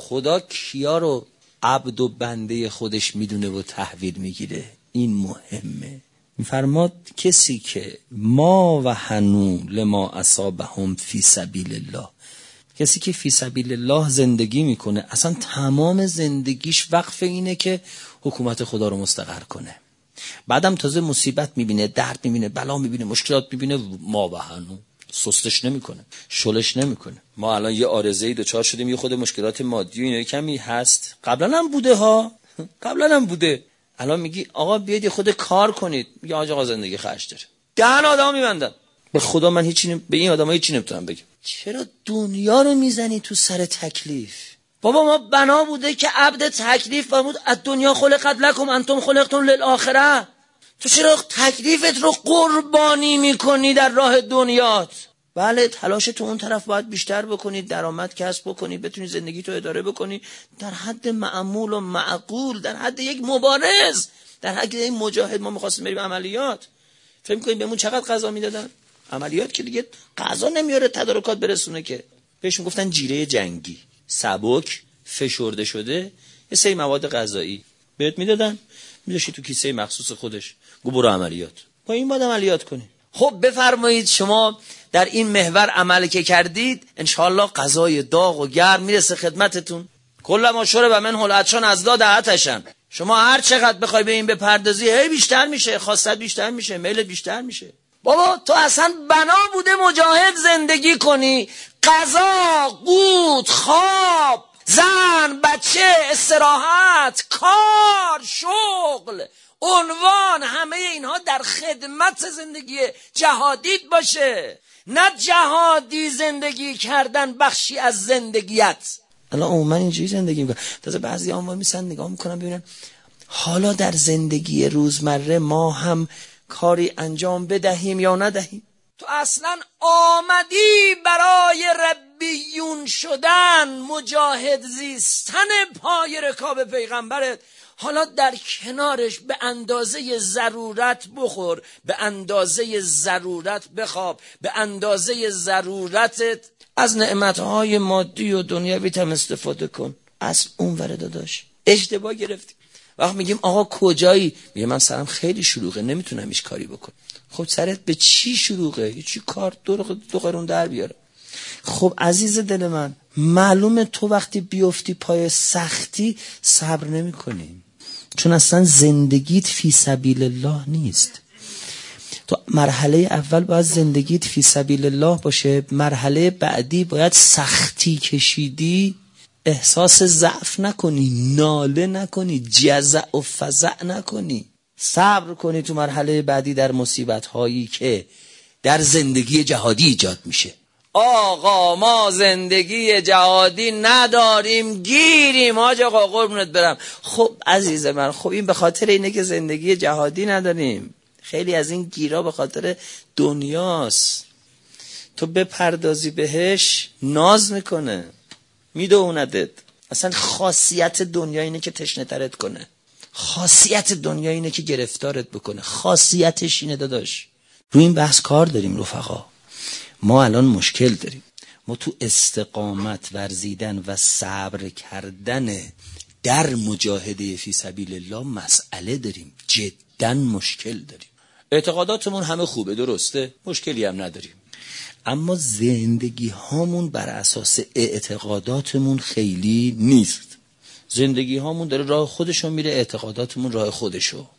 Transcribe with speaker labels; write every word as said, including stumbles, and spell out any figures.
Speaker 1: خدا کیا رو عبد و بنده خودش میدونه و تحویل میگیره. این مهمه. فرماد کسی که ما و هنو لما اصابهم فی سبیل الله، کسی که فی سبیل الله زندگی میکنه اصلا تمام زندگیش وقف اینه که حکومت خدا رو مستقر کنه، بعدم تازه مصیبت میبینه، درد میبینه، بلا میبینه، مشکلات میبینه، ما و هنو سستش نمیکنه، شلش نمیکنه. ما الان یه عارضه‌ای دوچار شدیم، یه خود مشکلات مادی و اینا کمی هست، قبلا هم بوده ها، قبلا هم بوده. الان میگی آقا بیاید یه خود کار کنید، میگه آقا زندگی خرج داره، دهن آدم میبندن. به خدا من هیچی نم... به این آدم‌ها هیچی نمیتونم بگم. چرا دنیا رو میزنی تو سر تکلیف؟ بابا ما بنا بوده که عبد تکلیف بود. از دنیا خلقت لکم انتم خلقتم للآخره. تو چرا تکلیفت رو قربانی میکنی در راه دنیات؟ بله تلاش تو اون طرف باید بیشتر بکنی، درآمد کسب بکنی، بتونی زندگی تو اداره بکنی در حد معمول و معقول، در حد یک مبارز، در حد یک مجاهد. ما می‌خواستیم بریم عملیات، فکر می‌کنید بهمون چقدر غذا میدادن؟ عملیات که دیگه غذا نمیاره تدارکات برسونه، که بهشون گفتن جیره جنگی، سبک فشرده شده، یه سری مواد غذایی بهت میدادن، میذاشی تو کیسه مخصوص خودش، گو برو عملیات. با این باید عملیات کنی. خب بفرمایید شما در این محور عمل که کردید، انشاءالله غذای داغ و گرم میرسه خدمتتون. کل ما شرب منه العطشان ازداد عطشا. شما هر چقدر بخوای به این بپردازی هی بیشتر میشه، خواستت بیشتر میشه، میلت بیشتر میشه. بابا تو اصلا بنا بوده مجاهد زندگی کنی، غذا، قوت، خواب، زن، بچه، استراحت، کار، شغل، عنوان، همه اینها در خدمت زندگی جهادیت باشه، نه جهادی زندگی کردن بخشی از زندگیت. الان عموما اینجوری زندگی میکنن. تازه بعضی آنها میسن نگاه میکنن ببینن حالا در زندگی روزمره ما هم کاری انجام بدهیم یا ندهیم. تو اصلا آمدی برای ربیون شدن، مجاهد زیستن پای رکاب پیغمبرت، حالا در کنارش به اندازه ضرورت بخور، به اندازه ضرورت بخواب، به اندازه ضرورتت از نعمتهای مادی و دنیوی هم استفاده کن. از اون ور داداش اشتباه گرفتی. وقت میگیم آقا کجایی؟ میگه من سرم خیلی شلوغه نمیتونم هیچ کاری بکنم. خب سرت به چی شلوغه؟ هیچی کار دو دو قرون در بیاره. خب عزیز دل من، معلومه تو وقتی بیفتی پای سختی صبر نمی کنی، چون اصلا زندگیت فی سبیل الله نیست. تو مرحله اول باید زندگیت فی سبیل الله باشه، مرحله بعدی باید سختی کشیدی احساس ضعف نکنی، ناله نکنی، جزع و فزع نکنی، صبر کنی تو مرحله بعدی در مصیبت هایی که در زندگی جهادی ایجاد میشه. آقا ما زندگی جهادی نداریم، گیریم حاج آقا قربونت برم. خب عزیز من، خب این به خاطر اینه که زندگی جهادی نداریم. خیلی از این گیرا به خاطر دنیاست. تو بپردازی بهش ناز میکنه، میدوندت. اصلا خاصیت دنیا اینه که تشنه ترت کنه، خاصیت دنیا اینه که گرفتارت بکنه، خاصیتش اینه داداش. رو این بحث کار داریم رفقا. ما الان مشکل داریم، ما تو استقامت ورزیدن و صبر کردن در مجاهده فی سبیل الله مسئله داریم، جدا مشکل داریم. اعتقاداتمون همه خوبه، درسته، مشکلی هم نداریم، اما زندگی هامون بر اساس اعتقاداتمون خیلی نیست. زندگی هامون داره راه خودشو میره، اعتقاداتمون راه خودشو.